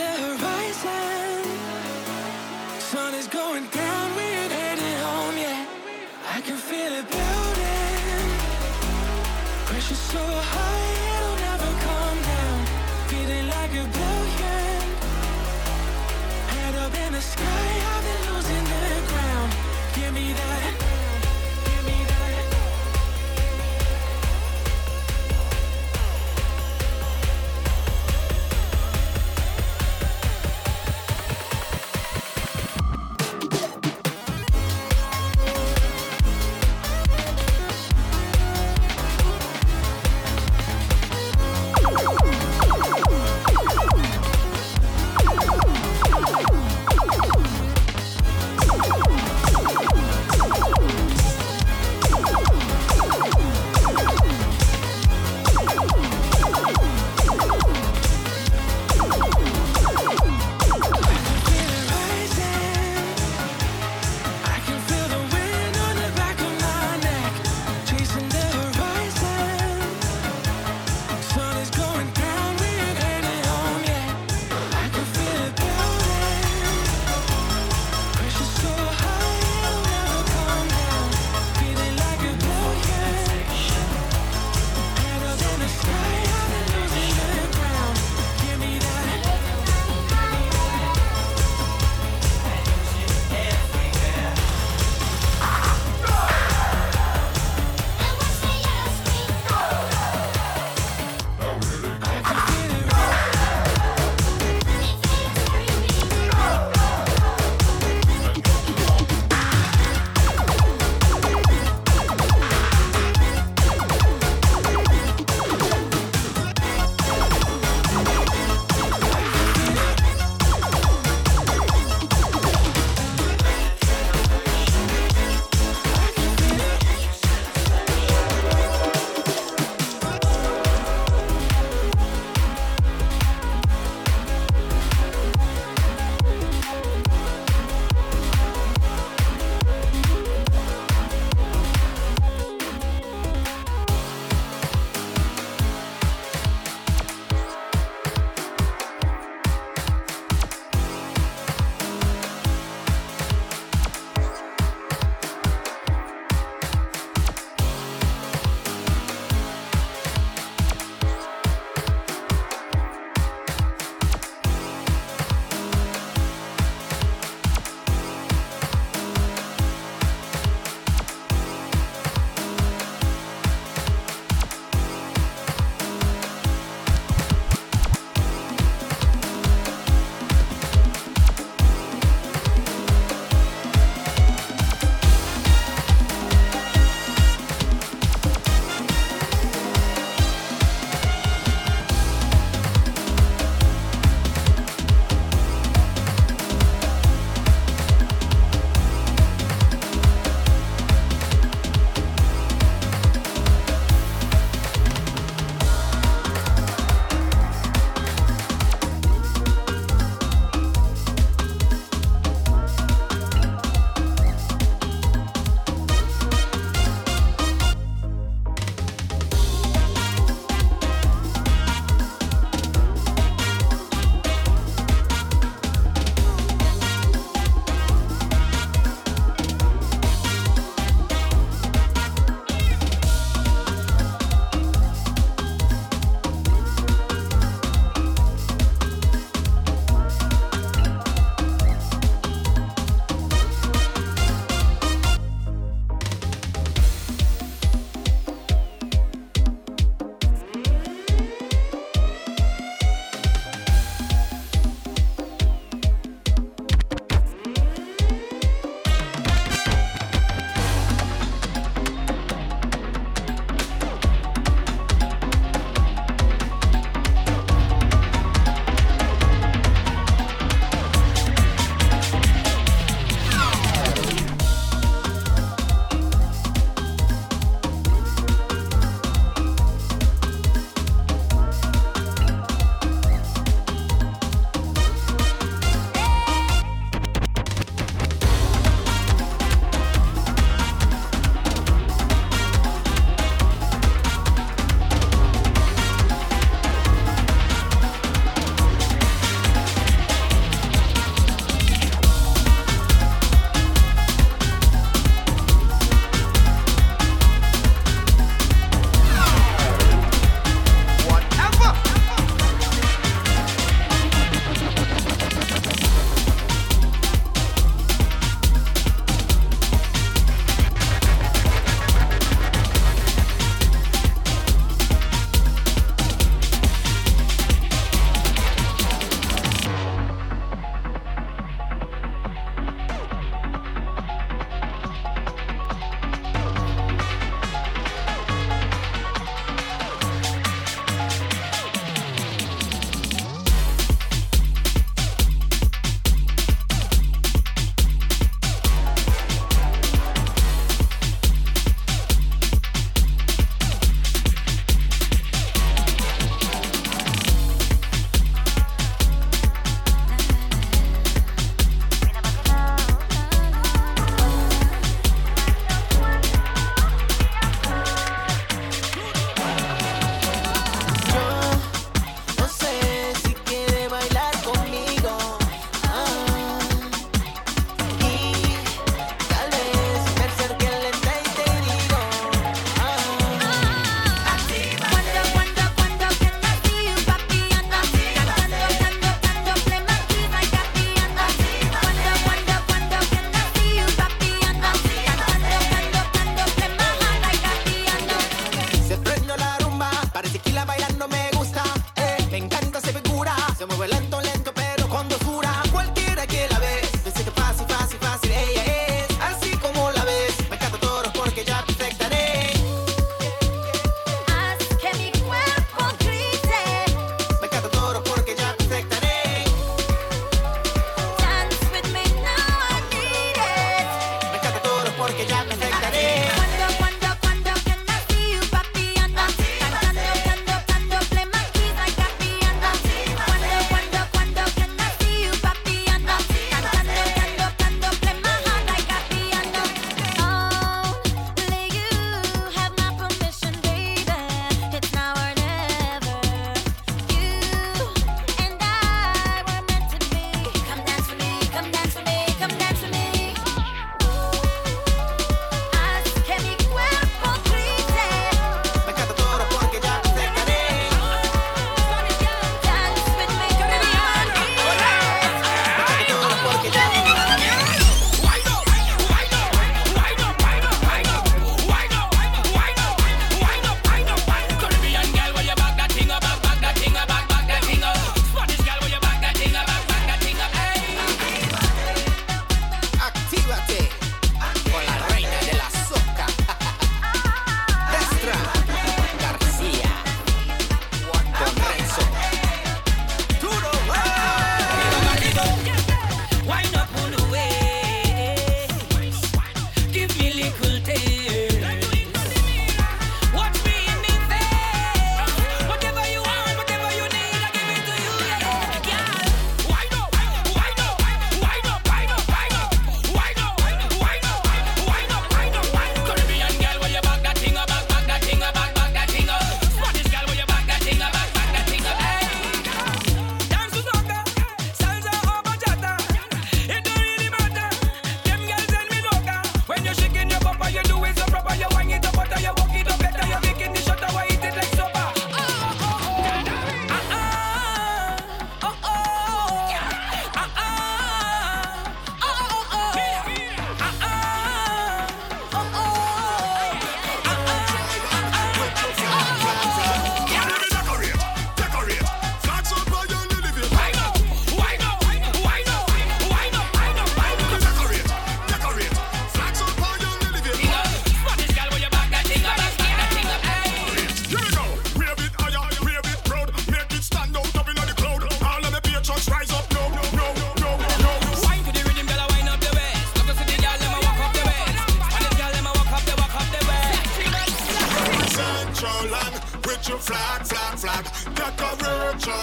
the horizon. Sun is going down, we ain't headed home yet. I can feel it building. Pressure so high, it'll never come down. Feeling like a billion. Head up in the sky, I've been losing the ground. Give me that. Give me that.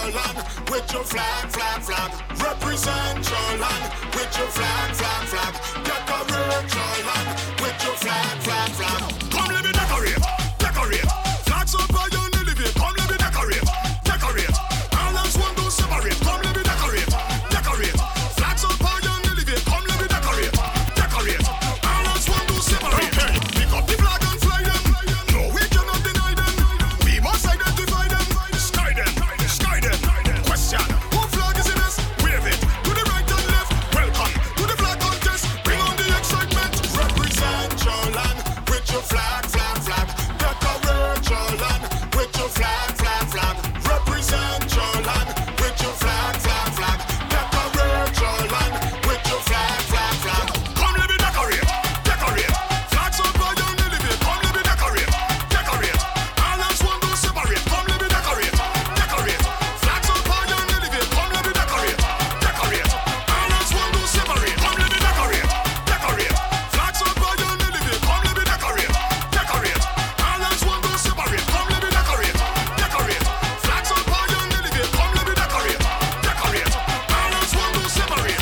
your land with your flag, flag, flag. Represent your land with your flag, flag, flag. Decorate your land with your flag, flag, flag. Come let me decorate, decorate. Flags up by your elevate. Come let me decorate, decorate. All as one do separate. Come let me decorate, decorate. Flags up by your elevate. Come let me decorate, decorate. All as one do separate. Hey, pick up the flag and fly them. No, we cannot deny them. We must identify them. Sky them, sky them. Question: who flag is the best? Wave it to the right and left. Welcome to the flag contest. Bring on the excitement. Represent your land with your flag, flag, flag. Decorate your land with your flag, flag, flag. Represent your land with your flag, flag, flag. Decorate your land with your flag, flag, flag. Come let me decorate, decorate. Flags up by your elevate. Come let me decorate, decorate. All as one do separate. Come let me decorate, decorate. Flags up by your elevate. Come let me decorate, decorate. All as one do separate. Come let me decorate, decorate. Flags up by your elevate. Come let me decorate, decorate. All as one do separate. Come let me decorate, decorate. Flags up by your elevate. Come let me decorate, decorate. All as one do separate.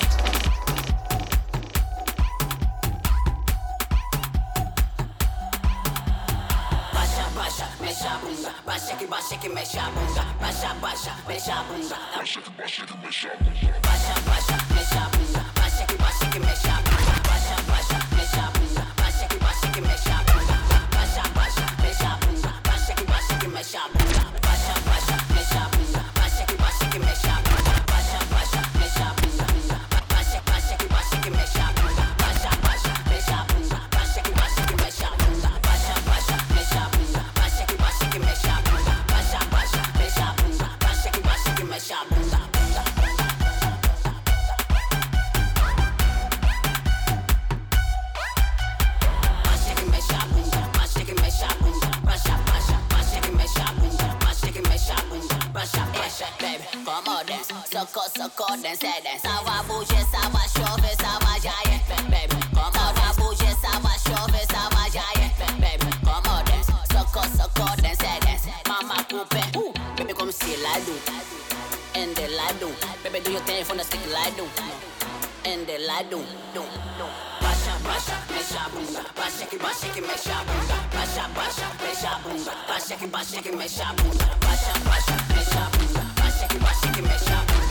Basha, basha, mesha bunga. Bashaki, bashaki, mesha bunga. Basha, basha, mesha bunga. Basha, basha, mesha bunga. Bashaki, bashaki, mesha bunga. Basha, basha, mesha bunga. Bashaki, bashaki, mesha bunga. Basha, basha, mesha bunga. Bashaki, bashaki, mesha bunga. Basha, basha, mesha bunga. Bashaki, bashaki, mesha bunga. Basha, basha, mesha bunga. Bashaki, bashaki, bashaki, mesha bunga. Basha, basha, mesha bunga. Bashaki, bashaki, mesha bunga. Basha, basha, mesha bunga. Bashaki, bashaki, mesha bunga. Basha, basha, mesha bunga. Bashaki, bashaki, mesha bunga. Bashaki, mesha bunga. Bashaki, mesha bunga. Basha, basha, bashaki, mesha bunga. Bashaki, mesha bunga. Basha, basha, baby, come on dance. Soko, dance, dance. Ça va bouger, ça va chauffer, ça va jaillir, baby. Come on, va bouger, ça va chauffer, ça va jaillir, baby. Come on dance. Soko, dance, dance. Mama coupe, baby, come see like do. And the light do. Baby, do your thing from the stick like do. And the light do. Basha, basha, mesha bunga. Bashaki, bashaki, mesha bunga. Basha, basha, mesha bunga. Bashaki, bashaki, mesha bunga. Basha, basha, mesha bunga. Bashaki, bashaki, mesha bunga.